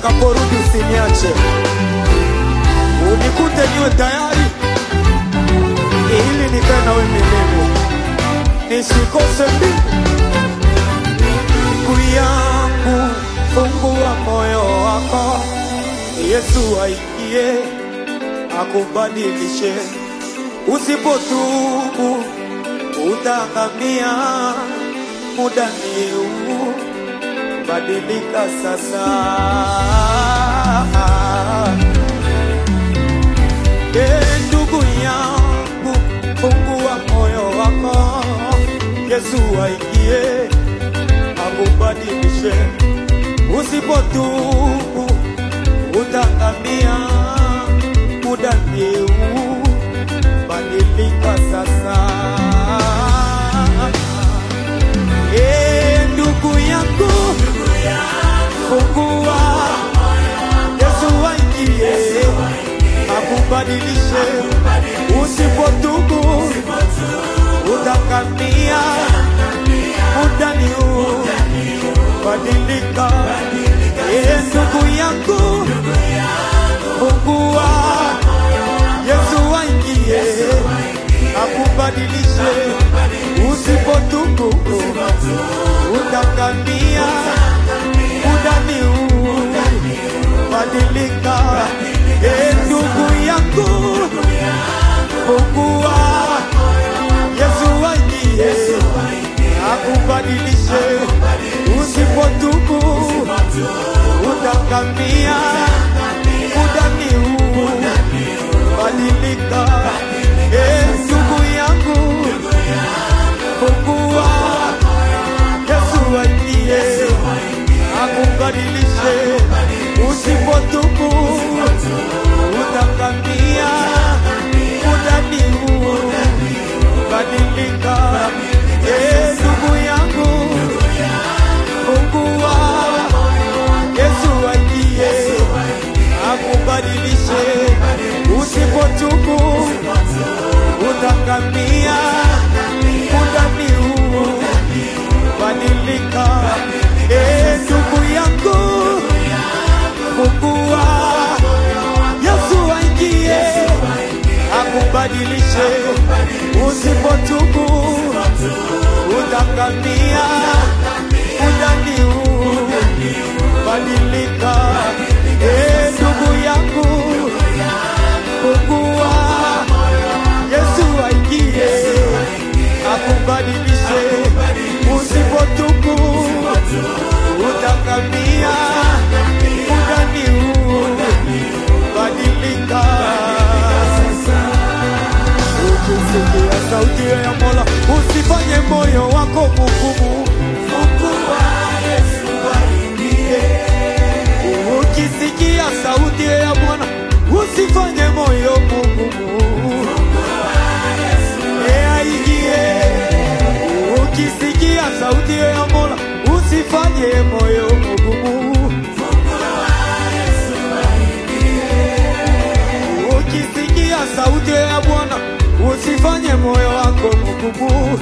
utakaporudi usiniache, unikute niwe tayari ili nikae nawe milele, nisikose mbingu yangu. Fungua moyo wako, Yesu aingie akubadilishe. Usipotubu utaangamia, muda ni huu, badilika sasa. Ndugu yangu, fungua moyo wako, Yesu aingie akubadilishe. Usipotubu utaangamia, muda ni huu, badilika sasa. Ndugu yangu, fungua, Yesu aingie akubadilishe. Usipotubu utaangamia, muda ni huu, badilika. Ndugu yangu, fungua, Yesu aingie akubadilishe. Usipotubu utaangamia, muda ni huu, badilika. Ndugu yangu, fungua, Yesu aingie akubadilishe. Usipotubu utaangamia, muda ni huu, badilika. Ndugu yangu, fungua, Yesu aingie akubadilishe. Usipotubu utaangamia, muda ni huu, badilika. Ndugu yangu, fungua, Yesu aingie akubadilishe. Usipotubu utaangamia, muda ni huu, badilika. Ndugu yangu, fungua, Yesu aingie akubadilishe. Usipotubu utaangamia, muda ni huu, badilika. Ndugu yangu, fungua, Yesu aingie akubadilishe. Usipotubu utaangamia, muda ni huu, badilika. Ukisikia sauti ya Mola, usifanye moyo wako mgumu. Fungua, Yesu aingie. Ukisikia sauti ya Bwana, usifanye moyo mgumu. Aingie. Ukisikia sauti ya Mola, usifanye moyo mgumu. Ukisikia sauti ya Bwana, usifanye moyo wako mgumu.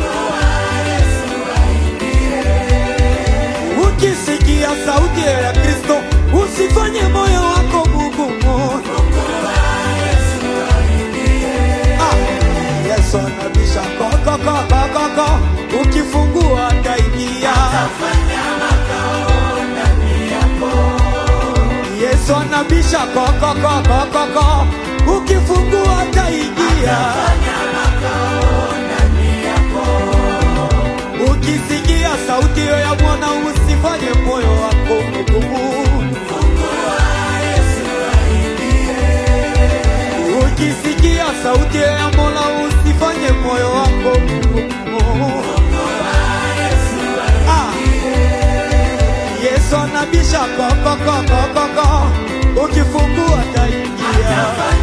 Ukisikia sauti ya Kristo, usifanye moyo wako mgumu. Yesu anabisha koko, ukifungua ataingia. Yesu anabisha koko, ukifungua ataingia. Ukisikia sauti ya Bwana, usifanye moyo wako mgumu. Ukisikia sauti ya Mola, usifanye moyo wako mgumu. Yesu anabisha koko, ukifungua ataingia.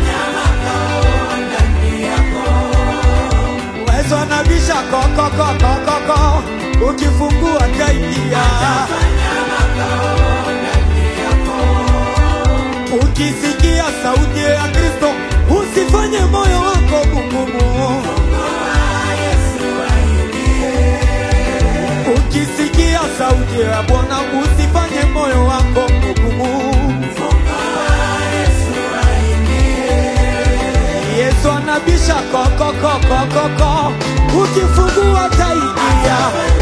Yesu anabisha koko, ukifungua ataingia. Ukisikia sauti ya Kristo, usifanye moyo wako mgumu. Ukisikia sauti ya Bwana, usifanye moyo wako mgumu. koko, ukifungua taingia.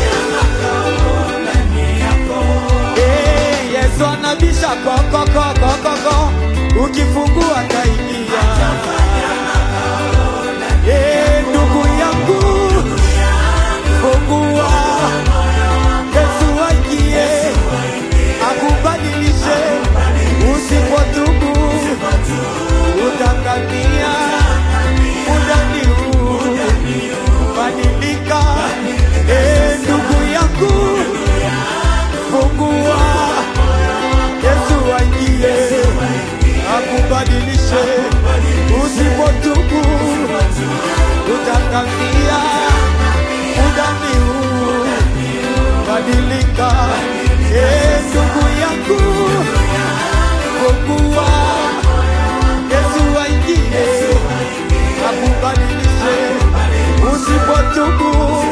Yesu anabisha koko, ukifungua taingia. Ndugu yangu, fungua, Yesu aingie, akubadilishe. Usipotubu utangamia. Udani huu badilika. Ndugu yangu, fungua, Yesu aingie, akubadilishe. Usipotubu utangamia. Udani huu badilika. Ndugu yangu, fungua, Yesu aingie, akubadilishe. Usipotubu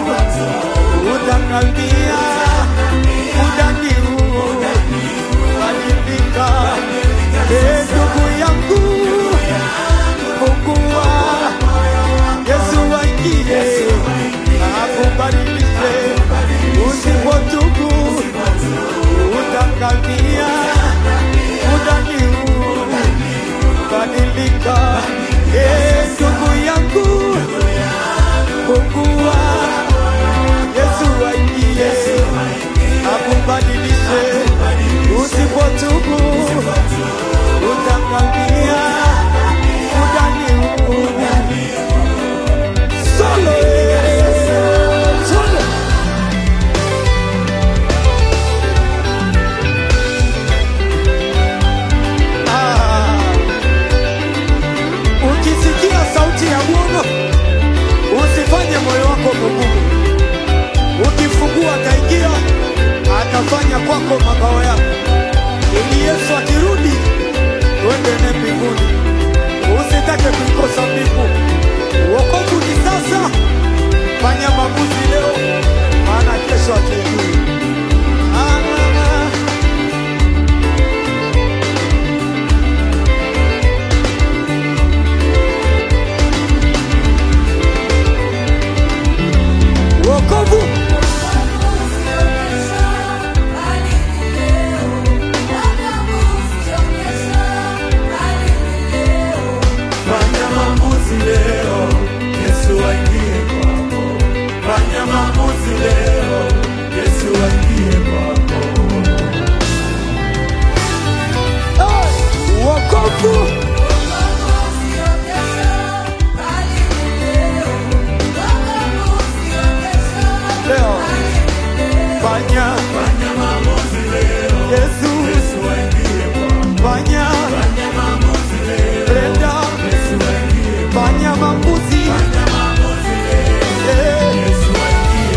utangamia. Udani huu badilika. Ndugu yangu, fungua, Yesu aingie, akubadilishe. Usipotubu utangamia. Udani huu badilika. Ndugu yangu, fungua, Yesu aingie, akubadilishe. Usipotubu utangamia. Udani huu solo. Ukisikia sauti ya Bwana usifanye moyo wako mgumu. Ukifungua ataingia, atafanya kwako makao yako, ili Yesu akirudi uende naye mbinguni. Usitake kuikosa mbingu. Wokovu ni sasa. Fanya maamuzi leo, maana kesho hatujui. Wokovu fanya maamuzi leo, Yesu aingie kwako. Fanya maamuzi leo, Yesu aingie kwako. Wokovu leo, fanya maamuzi leo, Yesu aingie kwako. Fanya maamuzi leo, Brenda, Yesu aingie. Fanya maamuzi leo, Yesu aingie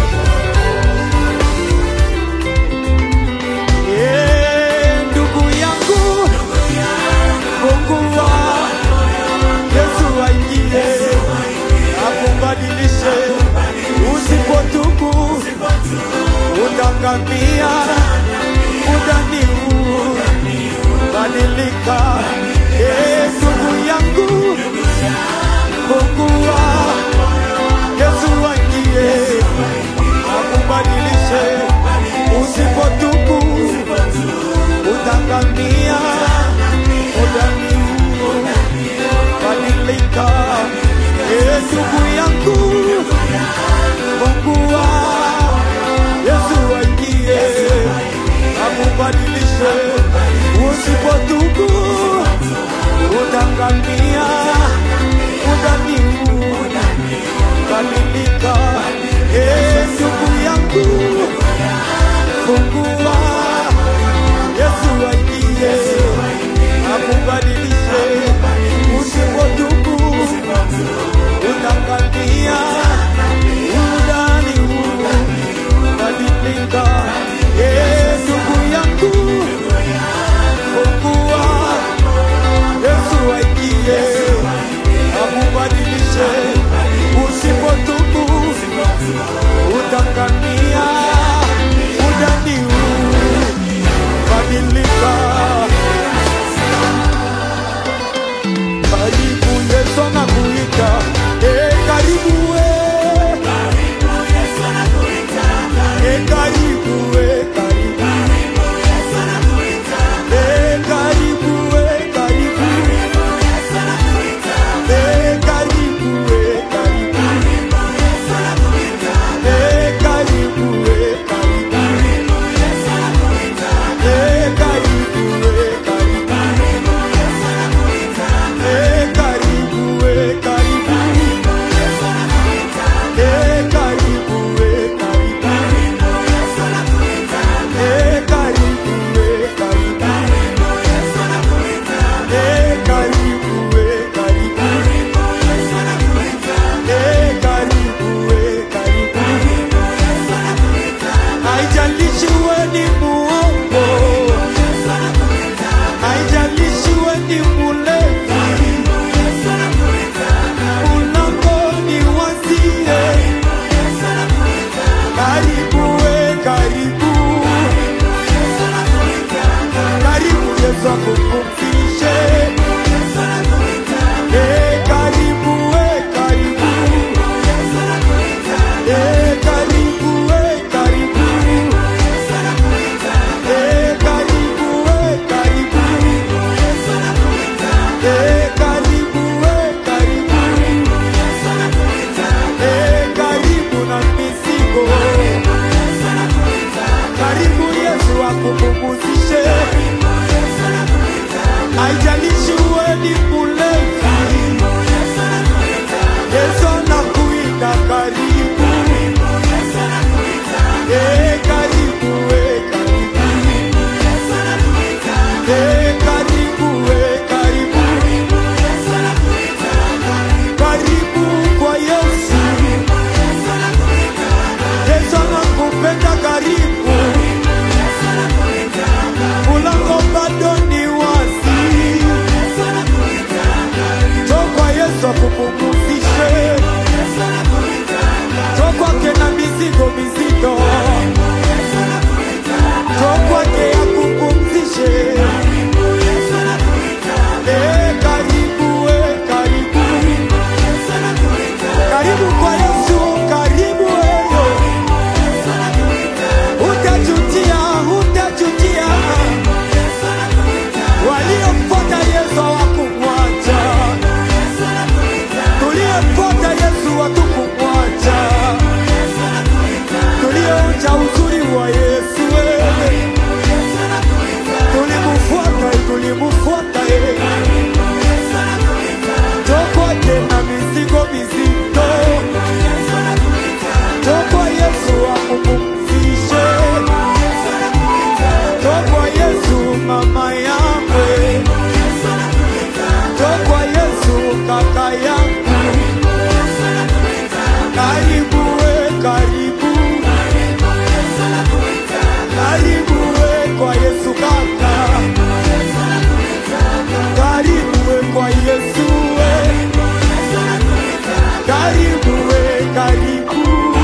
kwako. Ndugu yangu, fungua, Yesu aingie, akubadilishe. Usipotubu utangamia. Udani huu badilika. Ndugu yangu, fungua, Yesu aingie, akubadilishe. Usipotubu utangamia. Udani huu badilika. Ndugu yangu, fungua, Yesu aingie, akubadilishe. Usipotubu utangamia. Udani huu badilika. Ndugu yangu, fungua, Yesu aingie, akubadilishe. Usipotubu utangamia. Udani huu badilika. Ndugu yangu, fungua, Yesu aingie, akubadilishe. Usipotubu utangamia. Udani huu badilika. Karibu Yesu anakuita. Karibu haijalishi uwe ni mlevi, Yesu anakuita karibu. Karibu, karibu. Karibu, karibu. Karibu kwa Yesu. Yesu anakupenda karibu. Mlango bado ni wazi. Njoo kwa Yesu akupumzishe. Njoo kwake na mizigo mizito. Njoo kwake akupumzishe. Karibu, karibu. Karibu kwa Yesu, karibu wewe. Utajutia, utajutia. Waliomfuata Yesu hawakumwacha. Tuliomfuata Yesu hatukumwacha. Tulioonja uzuri wa Yesu wewe. Tulimfuata, tulimfuata yeye. Njoo kwake na mizigo mizito. Njoo kwa Yesu akupumzishe. Njoo kwa Yesu mama yangu. Njoo kwa Yesu kaka yangu. Karibu we, karibu. Karibu we kwa Yesu kaka. Karibu we kwa Yesu we. Karibu we, karibu.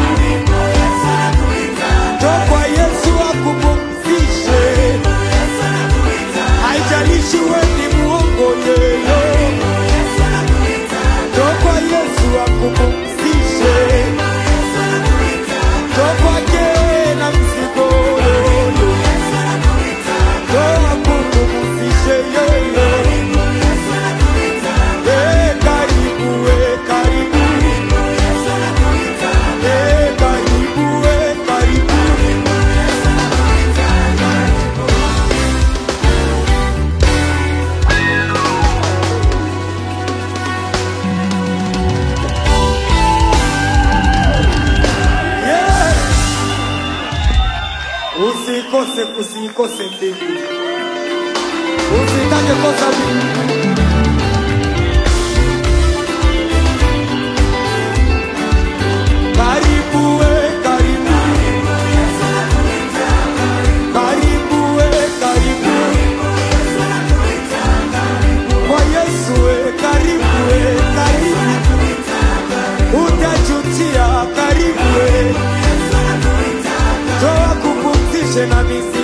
Njoo kwa Yesu akupumzishe. Haijalishi we ni muongo yeye. Njoo kwa Yesu akupumzishe. Njoo kwake na mzigo. Njoo akupumzishe yeye. Karibu we, karibu. Karibu we, karibu. Usikose mbingu. Usitake kosa mbingu. Karibu we, karibu. Karibu we, karibu. Kwa Yesu we, karibu we, karibu. Utajutia, karibu we. Njoo akupumzishe na mizigo.